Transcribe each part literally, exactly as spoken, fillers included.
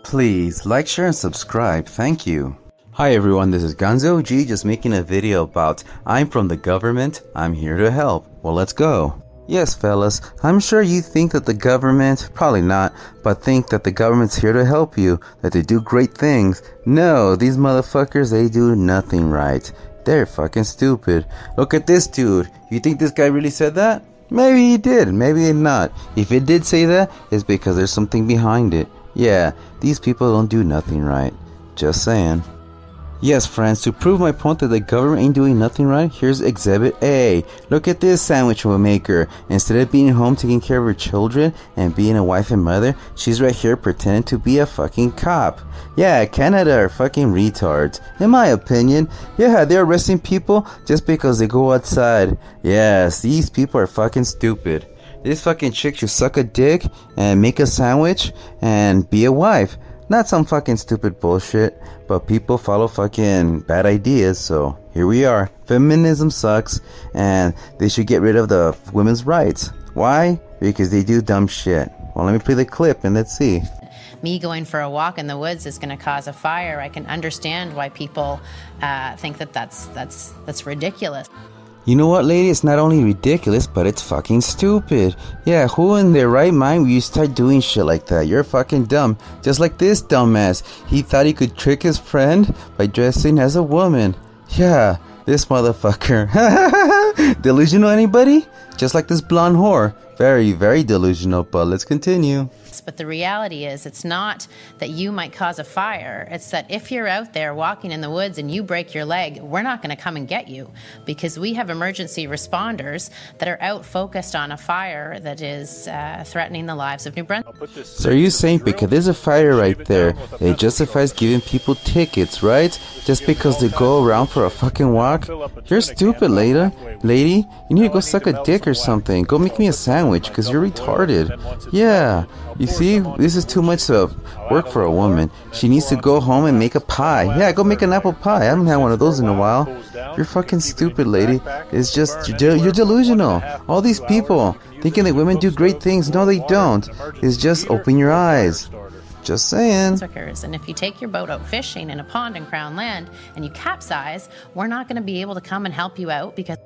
Please like, share, and subscribe. Thank you. Hi everyone, this is Gonzo G, just making a video about I'm from the government, I'm here to help. Well, let's go. Yes, fellas, I'm sure you think that the government, probably not, but think that the government's here to help you, that they do great things. No, these motherfuckers, they do nothing right. They're fucking stupid. Look at this dude. You think this guy really said that? Maybe he did, maybe not. If it did say that, it's because there's something behind it. Yeah, these people don't do nothing right. Just saying. Yes, friends, to prove my point that the government ain't doing nothing right, here's Exhibit A. Look at this sandwich maker. Instead of being home taking care of her children and being a wife and mother, she's right here pretending to be a fucking cop. Yeah, Canada are fucking retards. In my opinion, yeah, they're arresting people just because they go outside. Yes, these people are fucking stupid. This fucking chick should suck a dick and make a sandwich and be a wife. Not some fucking stupid bullshit, but people follow fucking bad ideas, so here we are. Feminism sucks, and they should get rid of the women's rights. Why? Because they do dumb shit. Well, let me play the clip and let's see. Me going for a walk in the woods is going to cause a fire. I can understand why people uh, think that that's, that's, that's ridiculous. You know what, lady? It's not only ridiculous, but it's fucking stupid. Yeah, who in their right mind will you start doing shit like that? You're fucking dumb. Just like this dumbass. He thought he could trick his friend by dressing as a woman. Yeah, this motherfucker. Delusional, anybody? Just like this blonde whore. Very, very delusional, but let's continue. But the reality is, it's not that you might cause a fire. It's that if you're out there walking in the woods and you break your leg, we're not going to come and get you because we have emergency responders that are out focused on a fire that is uh, threatening the lives of New Brunswick. So are you saying because there's a fire right there, it justifies giving people tickets, right? Just because they go around for a fucking walk? You're stupid, lady. Lady, you need to go suck a dick or something. Go make me a sandwich because you're retarded. Yeah. You see, this is too much of work for a woman. She needs to go home and make a pie. Yeah, go make an apple pie. I haven't had one of those in a while. You're fucking stupid, lady. It's just, you're, you're delusional. All these people thinking that women do great things. No, they don't. It's just open your eyes. Just saying. And if you take your boat out fishing in a pond in Crown Land and you capsize, we're not going to be able to come and help you out because...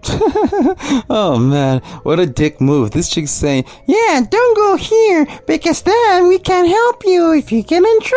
Oh man, what a dick move. This chick's saying, yeah, don't go here because then we can't help you if you get in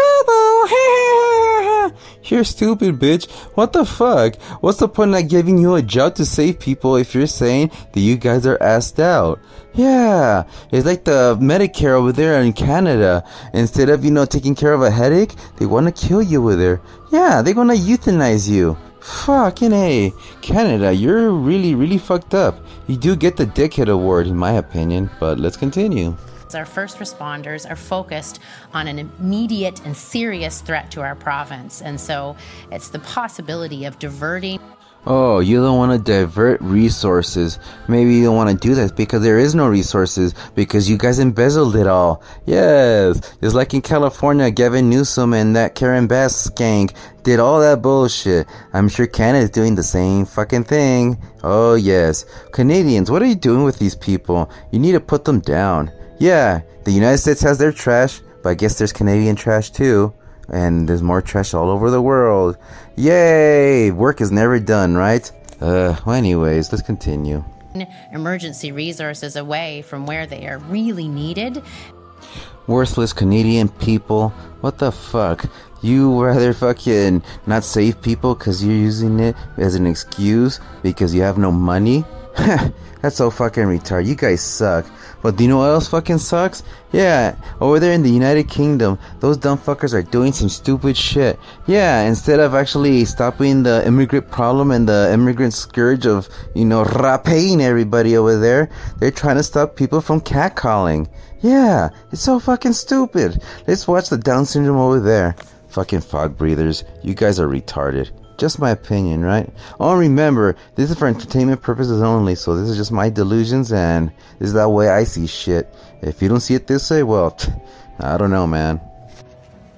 trouble. You're stupid, bitch. What the fuck? What's the point of giving you a job to save people if you're saying that you guys are assed out? Yeah, it's like the Medicare over there in Canada. Instead of, you know, taking care of a headache, they want to kill you with it. Yeah, they're gonna euthanize you. Fucking A. Canada, you're really, really fucked up. You do get the dickhead award, in my opinion, but let's continue. Our first responders are focused on an immediate and serious threat to our province, and so it's the possibility of diverting. Oh, you don't want to divert resources. Maybe you don't want to do that because there is no resources because you guys embezzled it all. Yes, just like in California, Gavin Newsom and that Karen Bass skank did all that bullshit. I'm sure Canada's doing the same fucking thing. Oh yes. Canadians, what are you doing with these people? You need to put them down. Yeah, the United States has their trash, but I guess there's Canadian trash too. And there's more trash all over the world. Yay! Work is never done, right? Uh, well, anyways, let's continue. Emergency resources away from where they are really needed. Worthless Canadian people. What the fuck? You rather fucking not save people because you're using it as an excuse because you have no money? That's so fucking retarded. You guys suck. But do you know what else fucking sucks? Yeah, over there in the United Kingdom, those dumb fuckers are doing some stupid shit. Yeah, instead of actually stopping the immigrant problem and the immigrant scourge of, you know, raping everybody over there, they're trying to stop people from catcalling. Yeah, it's so fucking stupid. Let's watch the Down syndrome over there. Fucking fog breathers. You guys are retarded. Just my opinion, right? Oh, remember, this is for entertainment purposes only, so this is just my delusions, and this is that way I see shit. If you don't see it this way, well, I don't know, man.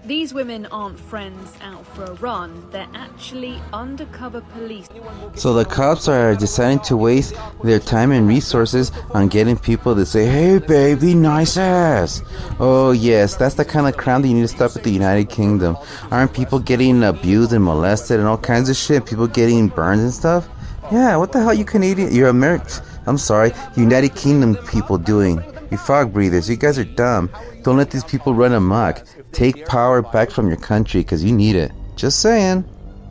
These women aren't friends out for a run, they're actually undercover police. So the cops are deciding to waste their time and resources on getting people to say, "Hey baby, nice ass." Oh yes, that's the kind of crime that you need to stop at the United Kingdom. Aren't people getting abused and molested and all kinds of shit? People getting burned and stuff? Yeah, what the hell you Canadian, you're American, I'm sorry, United Kingdom people doing? You fog breathers, you guys are dumb. Don't let these people run amok. Take power back from your country because you need it. Just saying.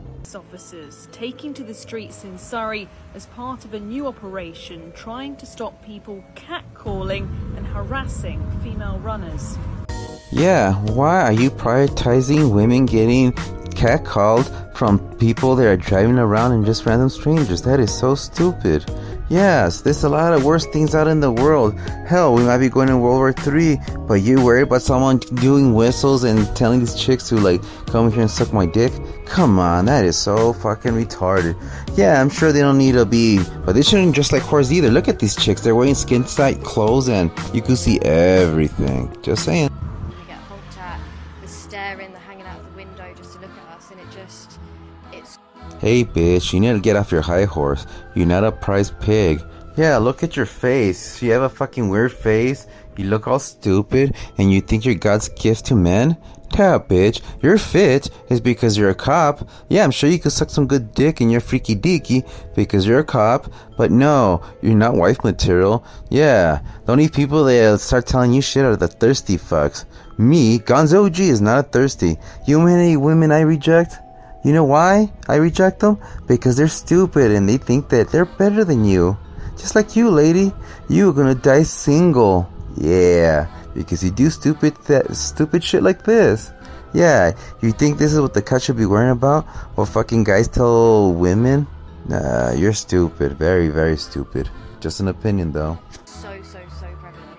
Officers taking to the streets in Surrey as part of a new operation trying to stop people catcalling and harassing female runners. Yeah, why are you prioritizing women getting catcalled from people that are driving around and just random strangers? That is so stupid. Yes, there's a lot of worse things out in the world. Hell, we might be going to World War Three, but you worry about someone doing whistles and telling these chicks to like come here and suck my dick? Come on, that is so fucking retarded. Yeah, I'm sure they don't need to be, but they shouldn't dress like whores either. Look at these chicks, they're wearing skin tight clothes and you can see everything. Just saying. We get honked at, the staring, the hanging out of the window just to look at us, and it just, it's... Hey bitch, you need to get off your high horse. You're not a prize pig. Yeah, look at your face. You have a fucking weird face. You look all stupid and you think you're God's gift to men? Yeah, bitch. You're fit is because you're a cop. Yeah, I'm sure you could suck some good dick in your freaky deaky because you're a cop. But no, you're not wife material. Yeah, the only people that start telling you shit are the thirsty fucks. Me, Gonzo G, is not a thirsty. You know how many women I reject? You know why I reject them? Because they're stupid and they think that they're better than you. Just like you, lady. You're gonna die single. Yeah, because you do stupid th- stupid shit like this. Yeah, you think this is what the cut should be worrying about? What fucking guys tell women? Nah, you're stupid. Very, very stupid. Just an opinion, though. so, so, so prevalent.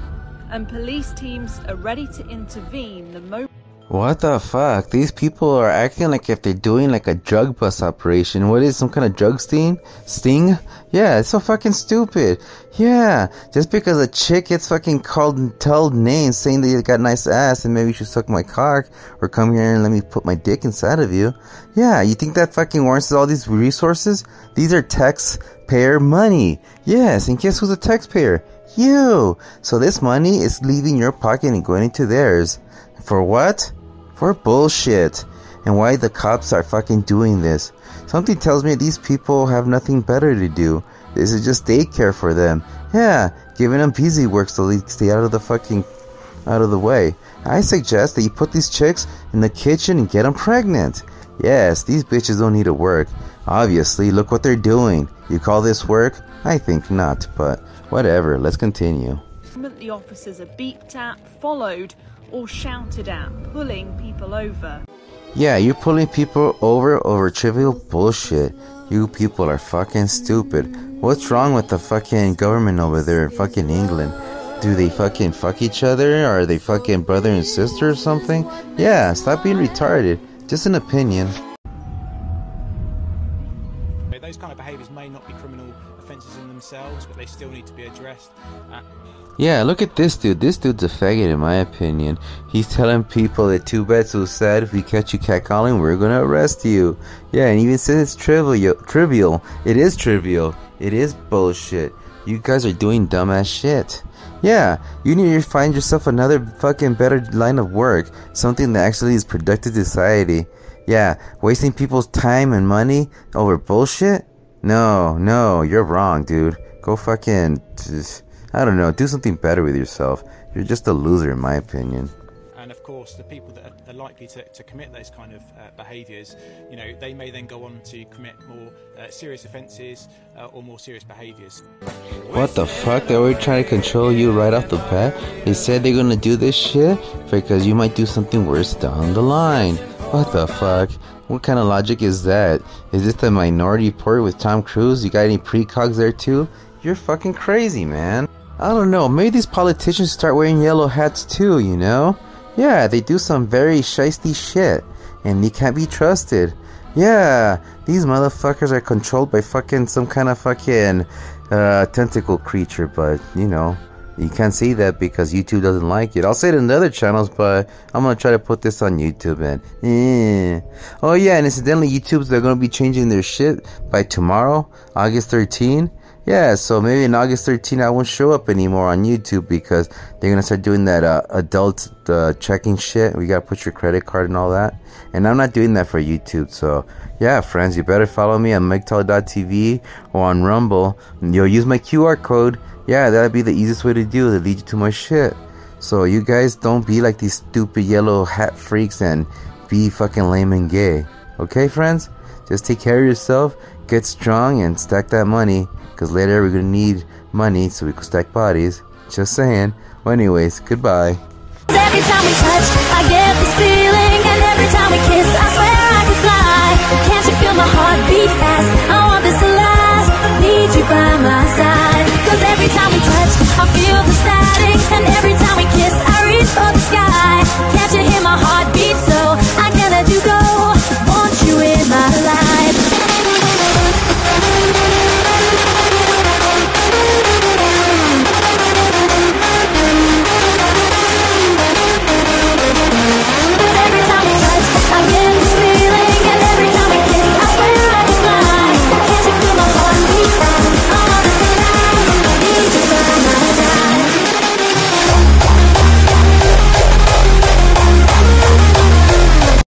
And police teams are ready to intervene the moment. What the fuck? These people are acting like if they're doing like a drug bust operation. What is some kind of drug sting? Sting? Yeah, it's so fucking stupid. Yeah, just because a chick gets fucking called and told names saying that you got nice ass and maybe you should suck my cock or come here and let me put my dick inside of you. Yeah, you think that fucking warrants all these resources? These are taxpayer money. Yes, and guess who's a taxpayer? You. So this money is leaving your pocket and going into theirs. For what? For bullshit. And why the cops are fucking doing this? Something tells me these people have nothing better to do. This is just daycare for them. Yeah, giving them busy work so they stay out of the fucking out of the way. I suggest that you put these chicks in the kitchen and get them pregnant. Yes, these bitches don't need to work. Obviously, look what they're doing. You call this work? I think not, but whatever. Let's continue. The officers are beeped at, followed, or shouted at, pulling people over. Yeah, you're pulling people over over trivial bullshit. You people are fucking stupid. What's wrong with the fucking government over there in fucking England? Do they fucking fuck each other? Are they fucking brother and sister or something? Yeah, stop being retarded. Just an opinion. Those kind of behaviours may not be criminal offences in themselves, but they still need to be addressed. Uh, Yeah, look at this dude. This dude's a faggot in my opinion. He's telling people that too bad so sad, if we catch you catcalling, we're gonna arrest you. Yeah, and even says it's trivial. Trivial. It is trivial. It is bullshit. You guys are doing dumbass shit. Yeah, you need to find yourself another fucking better line of work. Something that actually is productive to society. Yeah, wasting people's time and money over bullshit? No, no, you're wrong, dude. Go fucking... Just, I don't know, do something better with yourself. You're just a loser in my opinion. And of course, the people that are likely to, to commit those kind of uh, behaviours, you know, they may then go on to commit more uh, serious offences uh, or more serious behaviours. What the fuck? They were trying to control you right off the bat? They said they're gonna do this shit because you might do something worse down the line. What the fuck? What kind of logic is that? Is this the Minority Report with Tom Cruise? You got any precogs there too? You're fucking crazy, man. I don't know, maybe these politicians start wearing yellow hats too, you know? Yeah, they do some very shiesty shit, and they can't be trusted. Yeah, these motherfuckers are controlled by fucking some kind of fucking uh, tentacle creature, but, you know, You can't see that because YouTube doesn't like it. I'll say it in the other channels, but I'm going to try to put this on YouTube. And eh. Oh yeah, and incidentally, YouTube's, they're going to be changing their shit by tomorrow, August thirteenth. Yeah, so maybe in August thirteenth I won't show up anymore on YouTube because they're going to start doing that uh, adult uh, checking shit. We got to put your credit card and all that. And I'm not doing that for YouTube. So yeah, friends, you better follow me on MegTalk dot T V or on Rumble. You'll use my Q R code. Yeah, that'd be the easiest way to do it. It'll lead you to my shit. So you guys don't be like these stupid yellow hat freaks and be fucking lame and gay. Okay, friends? Just take care of yourself, get strong, and stack that money. Because later we're going to need money so we can stack bodies. Just saying. Well, anyways, goodbye. Every time we touch, I get